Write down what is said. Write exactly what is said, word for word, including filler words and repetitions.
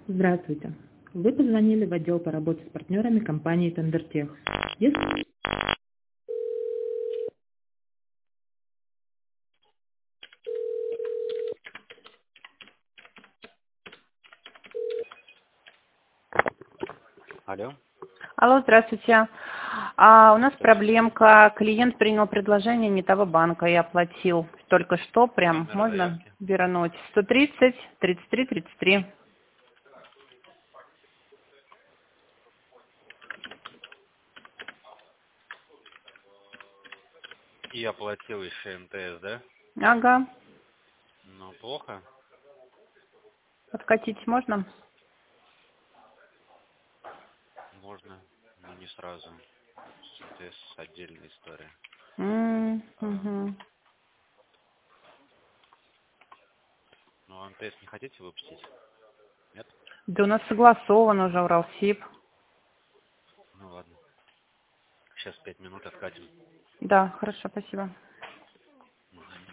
Здравствуйте. Вы позвонили в отдел по работе с партнерами компании Тендертех. Если... Алло. Алло, здравствуйте. А, у нас Здравствуйте. проблемка. Клиент принял предложение не того банка и оплатил только что. Прям Номер можно заявки. вернуть? сто тридцать тридцать три тридцать три. И оплатил еще МТС, да? Ага. Ну, плохо. Откатить можно? Можно, но не сразу. С МТС отдельная история. М, А, мгм. ну, а МТС не хотите выпустить? Нет? Да у нас согласован уже Уралсиб. Ну, ладно. Сейчас пять минут откатим. Да, хорошо, спасибо.